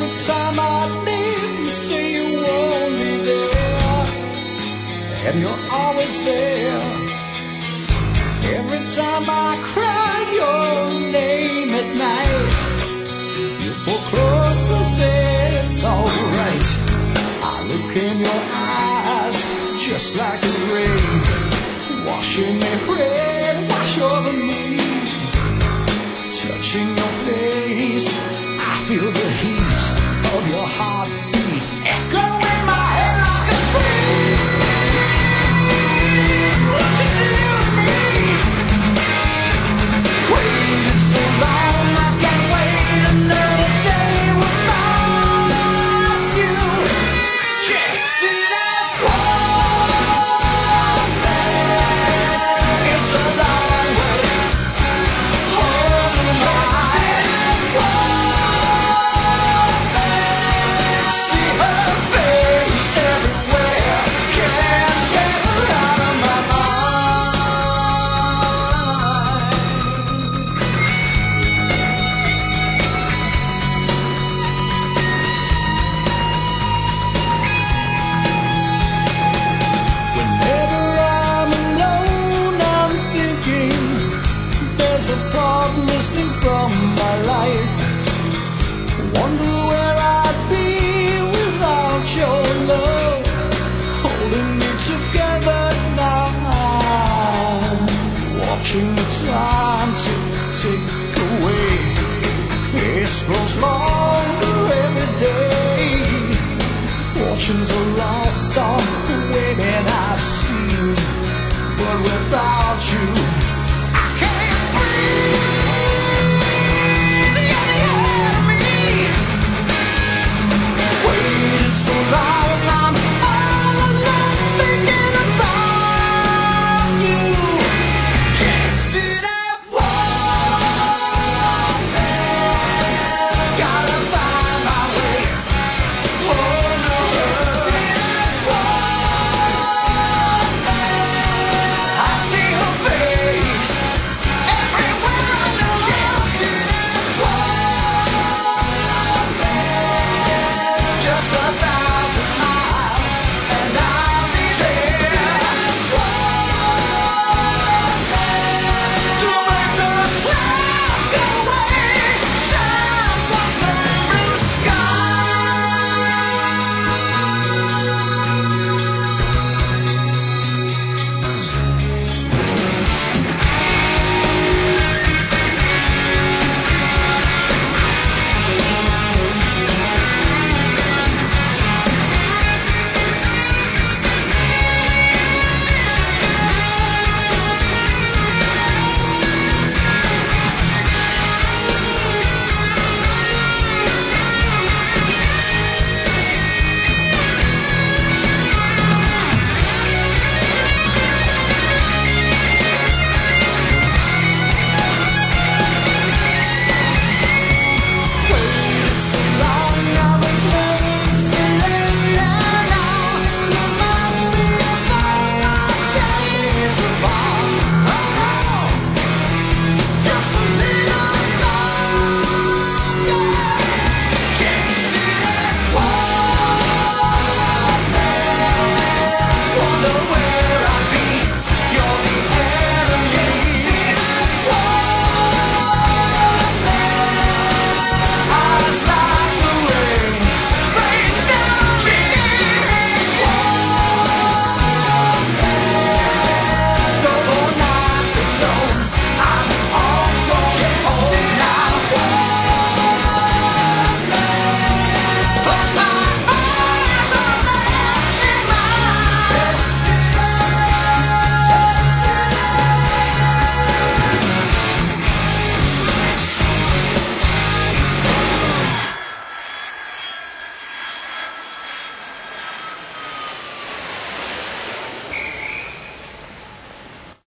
Every time I leave, you say you won't be there, and you're always there. Every time I cry your name at night, you pull close and say it's alright. I look in your eyes just like the rain, washing me red, wash over me. Touching your face, I feel the heat of your heartbeat echo in my head like a scream. What you do to me? Waited so long, I can't wait another day without you. Can't see that one thing. It's a long way home to my see her face everywhere. Can't get her out of my mind. Whenever I'm alone, I'm thinking there's a part missing from my life. Wonder where I'd be without your love, holding me together now. Watching the time tick away, face grows longer every day. Fortunes are lost on the women I've seen, but without you, I can't breathe.